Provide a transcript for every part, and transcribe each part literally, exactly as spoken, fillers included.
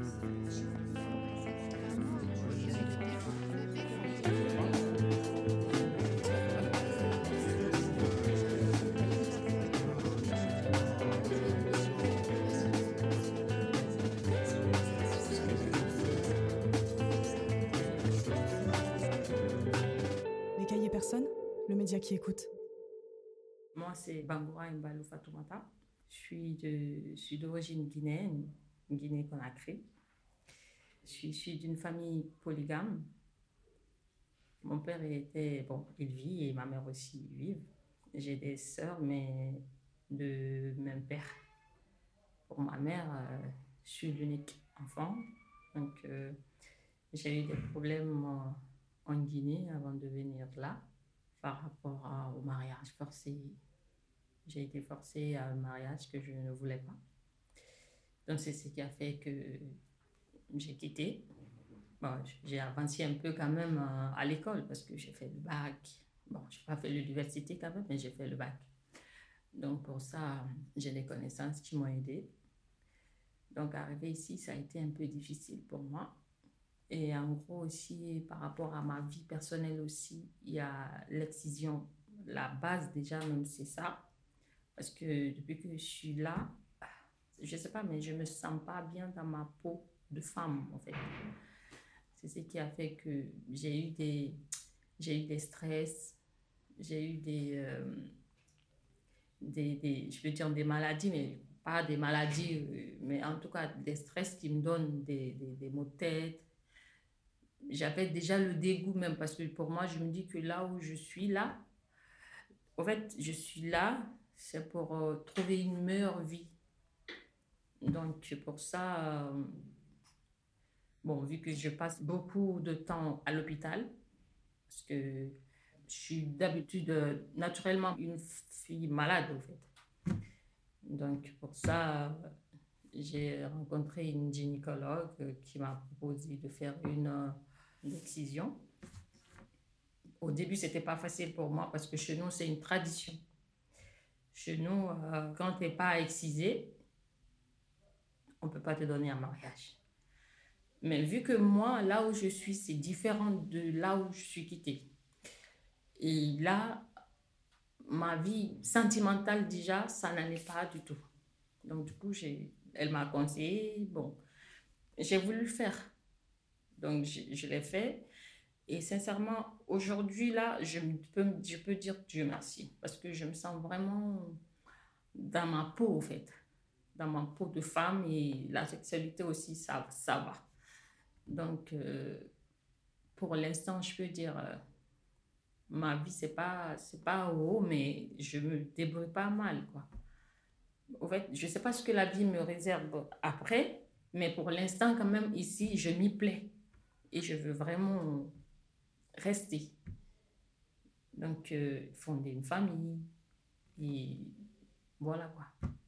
Les Cahiers Personnes, le média qui écoute. Moi, c'est Bangoura Mbalo Fatoumata. Je suis, de, je suis d'origine guinéenne, Guinée-Conakry. Je suis issue d'une famille polygame. Mon père était, bon, il vit et ma mère aussi vive. J'ai des sœurs, mais de même père. Pour ma mère, euh, je suis l'unique enfant. Donc, euh, j'ai eu des problèmes euh, en Guinée avant de venir là, par rapport à, au mariage forcé. J'ai été forcée à un mariage que je ne voulais pas. Donc, c'est ce qui a fait que j'ai quitté. Bon, j'ai avancé un peu quand même à, à l'école parce que j'ai fait le bac. Bon, je n'ai pas fait l'université quand même, mais j'ai fait le bac. Donc, pour ça, j'ai des connaissances qui m'ont aidée. Donc, arriver ici, ça a été un peu difficile pour moi. Et en gros aussi, par rapport à ma vie personnelle aussi, il y a l'excision. La base déjà, même, c'est ça. Parce que depuis que je suis là, je ne sais pas, mais je ne me sens pas bien dans ma peau de femme, en fait. C'est ce qui a fait que j'ai eu des, j'ai eu des stress, j'ai eu des, euh, des, des, je veux dire des maladies, mais pas des maladies, euh, mais en tout cas des stress qui me donnent des, des, des maux de tête. J'avais déjà le dégoût même, parce que pour moi, je me dis que là où je suis, là, en fait, je suis là, c'est pour euh, trouver une meilleure vie. Donc, pour ça, euh, bon, vu que je passe beaucoup de temps à l'hôpital, parce que je suis d'habitude euh, naturellement une fille malade, en fait. Donc, pour ça, euh, j'ai rencontré une gynécologue euh, qui m'a proposé de faire une, euh, une excision. Au début, ce n'était pas facile pour moi parce que chez nous, c'est une tradition. Chez nous, euh, quand tu n'es pas excisé, on ne peut pas te donner un mariage. Mais vu que moi, là où je suis, c'est différent de là où je suis quittée. Et là, ma vie sentimentale, déjà, ça n'allait pas du tout. Donc, du coup, j'ai, elle m'a conseillé. Bon, j'ai voulu le faire. Donc, je, je l'ai fait. Et sincèrement, aujourd'hui, là, je peux, je peux dire Dieu merci. Parce que je me sens vraiment dans ma peau, en fait. Dans ma peau de femme. Et la sexualité aussi, ça, ça va. Donc, euh, pour l'instant, je peux dire, euh, ma vie, c'est pas, c'est pas haut, mais je me débrouille pas mal, quoi. En fait, je sais pas ce que la vie me réserve après, mais pour l'instant, quand même, ici, je m'y plais. Et je veux vraiment rester. Donc, euh, fonder une famille. Et voilà, quoi.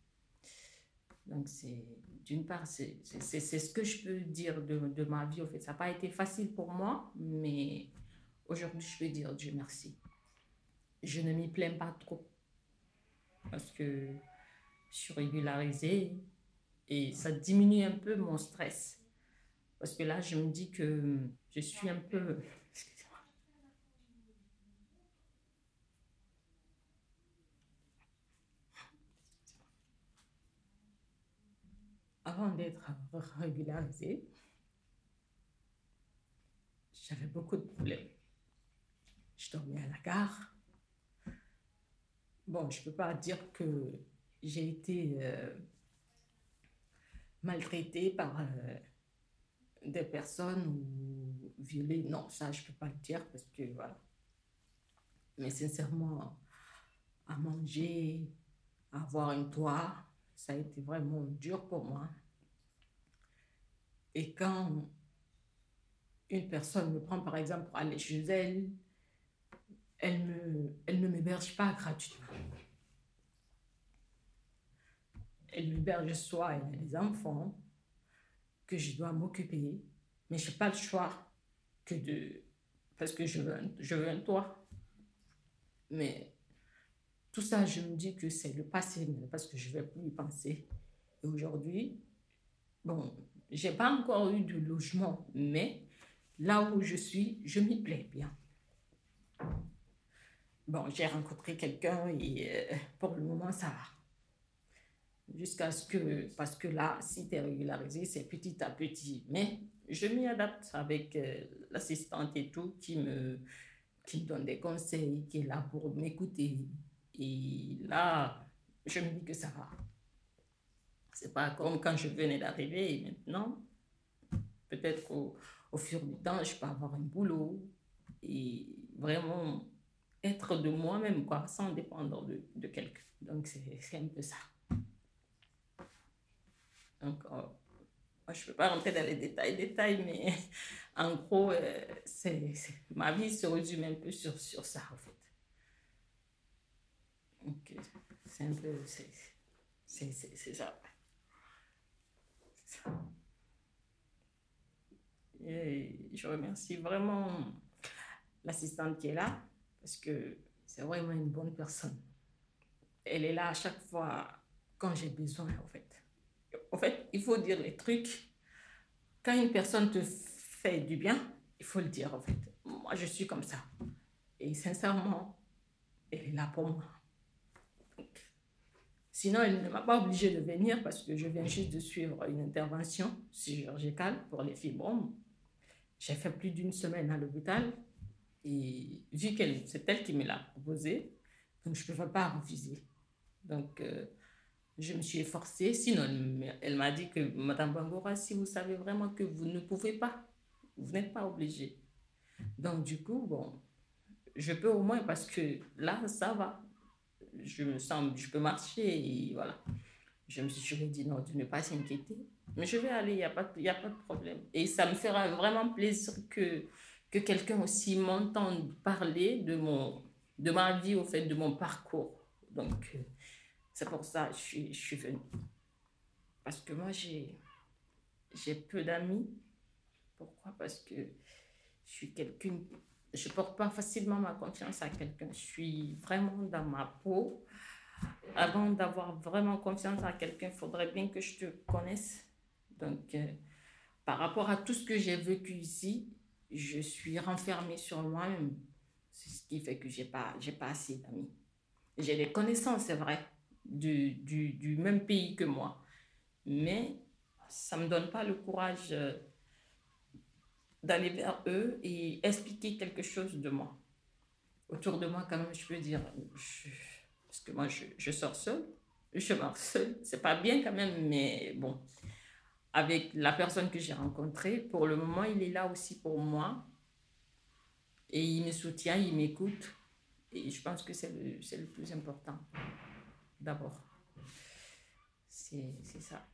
Donc, c'est, d'une part, c'est, c'est, c'est ce que je peux dire de, de ma vie, en fait. Ça n'a pas été facile pour moi, mais aujourd'hui, je peux dire Dieu merci. Je ne m'y plains pas trop parce que je suis régularisée et ça diminue un peu mon stress. Parce que là, je me dis que je suis un peu... Excusez-moi. Avant d'être régularisée, j'avais beaucoup de problèmes. Je dormais à la gare. Bon, je ne peux pas dire que j'ai été euh, maltraitée par euh, des personnes ou violée. Non, ça, je ne peux pas le dire parce que voilà. Mais sincèrement, à manger, à avoir un toit, ça a été vraiment dur pour moi. Et quand une personne me prend, par exemple, pour aller chez elle, elle, me, elle ne m'héberge pas gratuitement. Elle m'héberge soit elle a des enfants que je dois m'occuper, mais je n'ai pas le choix que de... parce que je veux un, je veux un toit. Mais tout ça, je me dis que c'est le passé, parce que je ne vais plus y penser. Et aujourd'hui, bon, je n'ai pas encore eu de logement, mais là où je suis, je m'y plais bien. Bon, j'ai rencontré quelqu'un et euh, pour le moment, ça va. Jusqu'à ce que, parce que là, si tu es régularisé, c'est petit à petit. Mais je m'y adapte avec euh, l'assistante et tout qui me, qui me donne des conseils, qui est là pour m'écouter. Et là, je me dis que ça va. C'est pas comme quand je venais d'arriver et maintenant, peut-être qu'au au fur du temps, je peux avoir un boulot et vraiment être de moi-même, quoi, sans dépendre de, de quelqu'un. Donc, c'est, c'est un peu ça. Donc, euh, moi, je ne peux pas rentrer dans les détails, détails, mais en gros, euh, c'est, c'est, ma vie se résume un peu sur, sur ça, en fait. Donc, c'est un peu, c'est, c'est, c'est, c'est ça. C'est ça. Et je remercie vraiment l'assistante qui est là, parce que c'est vraiment une bonne personne. Elle est là à chaque fois quand j'ai besoin, en fait. En fait, il faut dire les trucs. Quand une personne te fait du bien, il faut le dire, en fait. Moi, je suis comme ça. Et sincèrement, elle est là pour moi. Donc, sinon, elle ne m'a pas obligée de venir parce que je viens juste de suivre une intervention chirurgicale pour les fibromes. J'ai fait plus d'une semaine à l'hôpital et vu que c'est elle qui me l'a proposé, donc je ne pouvais pas refuser. Donc, euh, je me suis efforcée. Sinon, elle m'a dit que Madame Bangura, si vous savez vraiment que vous ne pouvez pas, vous n'êtes pas obligée. Donc, du coup, bon, je peux au moins parce que là, ça va. Je me sens, je peux marcher et voilà. Je me suis je lui ai dit non, de ne pas s'inquiéter. Mais je vais aller, il n'y a, pas, y a pas de problème. Et ça me fera vraiment plaisir que, que quelqu'un aussi m'entende parler de, mon, de ma vie, au fait, de mon parcours. Donc, euh, c'est pour ça que je suis, je suis venue. Parce que moi, j'ai, j'ai peu d'amis. Pourquoi? Parce que je suis quelqu'un... Je ne porte pas facilement ma confiance à quelqu'un. Je suis vraiment dans ma peau. Avant d'avoir vraiment confiance à quelqu'un, il faudrait bien que je te connaisse. Donc, euh, par rapport à tout ce que j'ai vécu ici, je suis renfermée sur moi-même. C'est ce qui fait que je n'ai pas, j'ai pas assez d'amis. J'ai des connaissances, c'est vrai, du, du, du même pays que moi. Mais ça ne me donne pas le courage euh, d'aller vers eux et expliquer quelque chose de moi. Autour de moi, quand même, je peux dire... Je, parce que moi, je, je sors seule. Je marche seule. C'est pas bien quand même, mais bon. Avec la personne que j'ai rencontrée, pour le moment, il est là aussi pour moi. Et il me soutient, il m'écoute. Et je pense que c'est le, c'est le plus important, d'abord. C'est, c'est ça.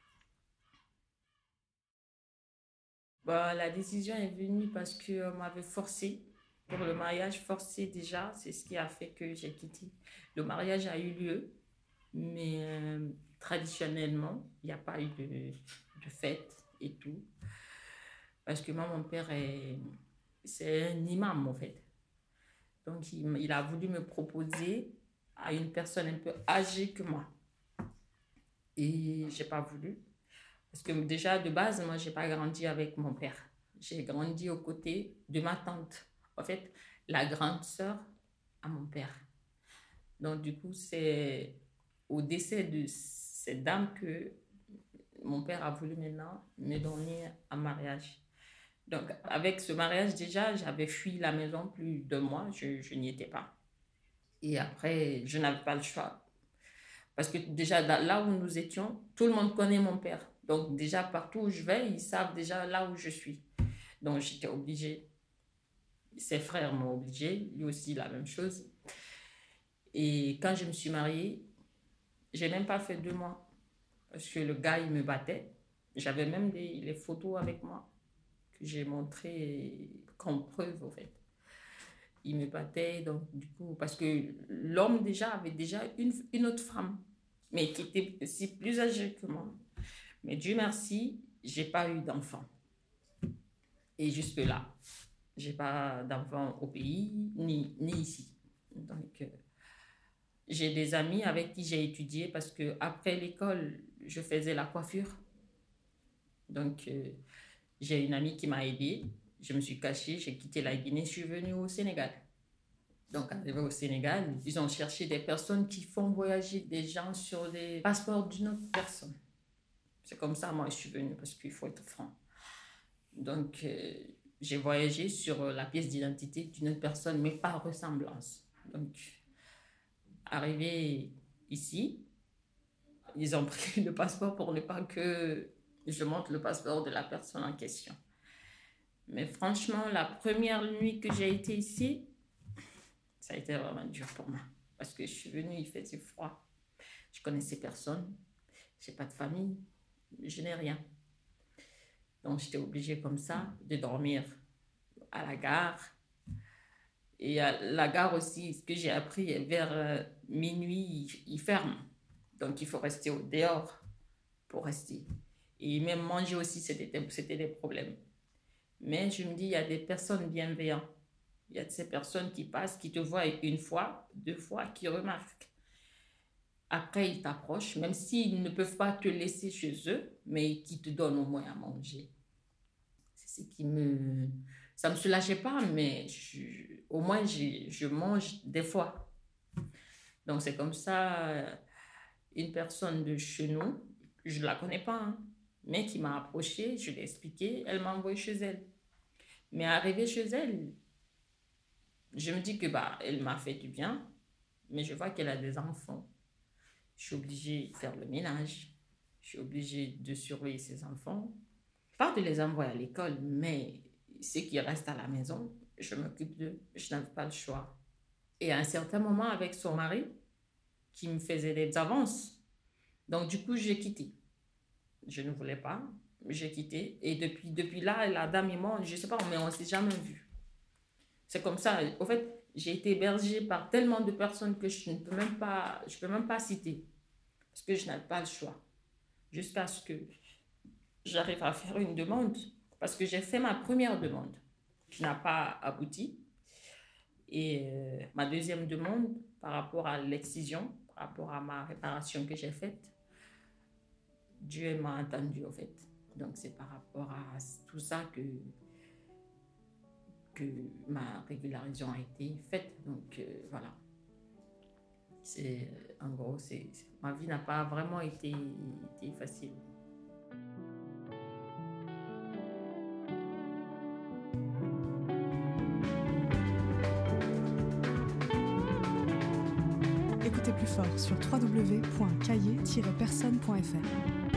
Bah, la décision est venue parce qu'on m'avait forcé. Pour le mariage forcé déjà, c'est ce qui a fait que j'ai quitté. Le mariage a eu lieu, mais euh, traditionnellement, il n'y a pas eu de, de fête et tout. Parce que moi, mon père, est, c'est un imam en fait. Donc, il, il a voulu me proposer à une personne un peu âgée que moi. Et je n'ai pas voulu. Parce que déjà, de base, moi, je n'ai pas grandi avec mon père. J'ai grandi aux côtés de ma tante. En fait, la grande sœur à mon père. Donc, du coup, c'est au décès de cette dame que mon père a voulu maintenant me donner un mariage. Donc, avec ce mariage, déjà, j'avais fui la maison plus de mois. Je, je n'y étais pas. Et après, je n'avais pas le choix. Parce que déjà, là où nous étions, tout le monde connaît mon père. Donc, déjà, partout où je vais, ils savent déjà là où je suis. Donc, j'étais obligée. Ses frères m'ont obligée, lui aussi la même chose. Et quand je me suis mariée, j'ai même pas fait deux mois parce que le gars il me battait. J'avais même des, les photos avec moi que j'ai montrées comme preuve en fait. Il me battait donc du coup parce que l'homme déjà avait déjà une, une autre femme, mais qui était aussi plus âgée que moi. Mais Dieu merci, j'ai pas eu d'enfant. Et jusque là. J'ai pas d'enfants au pays, ni, ni ici. Donc, euh, j'ai des amis avec qui j'ai étudié parce que après l'école, je faisais la coiffure. Donc, euh, j'ai une amie qui m'a aidée. Je me suis cachée, j'ai quitté la Guinée, je suis venue au Sénégal. Donc, arrivé au Sénégal, ils ont cherché des personnes qui font voyager des gens sur des passeports d'une autre personne. C'est comme ça, moi, je suis venue, parce qu'il faut être franc. Donc, euh, j'ai voyagé sur la pièce d'identité d'une autre personne, mais par ressemblance. Donc, arrivé ici, ils ont pris le passeport pour ne pas que je montre le passeport de la personne en question. Mais franchement, la première nuit que j'ai été ici, ça a été vraiment dur pour moi. Parce que je suis venue, il faisait froid. Je connaissais personne. Je n'ai pas de famille. Je n'ai rien. Donc, j'étais obligée comme ça de dormir à la gare. Et à la gare aussi, ce que j'ai appris, vers euh, minuit, ils ferment. Donc, il faut rester au dehors pour rester. Et même manger aussi, c'était, c'était des problèmes. Mais je me dis, il y a des personnes bienveillantes. Il y a de ces personnes qui passent, qui te voient une fois, deux fois, qui remarquent. Après, ils t'approchent, même s'ils ne peuvent pas te laisser chez eux, mais qui te donnent au moins à manger. C'est ce qui me... Ça ne me soulageait pas, mais je... au moins, je... je mange des fois. Donc, c'est comme ça, une personne de chez nous, je ne la connais pas, hein, mais qui m'a approchée, je l'ai expliqué, elle m'a envoyé chez elle. Mais arrivée chez elle, je me dis que bah, elle m'a fait du bien, mais je vois qu'elle a des enfants. Je suis obligée de faire le ménage, je suis obligée de surveiller ses enfants. Pas de les envoyer à l'école, mais ceux qui restent à la maison, je m'occupe d'eux, je n'avais pas le choix. Et à un certain moment, avec son mari, qui me faisait des avances, donc du coup, j'ai quitté. Je ne voulais pas, j'ai quitté. Et depuis, depuis là, la dame et moi, je ne sais pas, mais on ne s'est jamais vus. C'est comme ça. Au fait, j'ai été hébergée par tellement de personnes que je ne peux même pas, je peux même pas citer. Parce que je n'avais pas le choix. Jusqu'à ce que j'arrive à faire une demande. Parce que j'ai fait ma première demande, qui n'a pas abouti. Et euh, ma deuxième demande, par rapport à l'excision, par rapport à ma réparation que j'ai faite, Dieu m'a entendu, en fait. Donc, c'est par rapport à tout ça que... que ma régularisation a été faite. Donc, euh, voilà. C'est, en gros, c'est, c'est, ma vie n'a pas vraiment été, été facile. Écoutez plus fort sur w w w point cahier tiret personne point f r.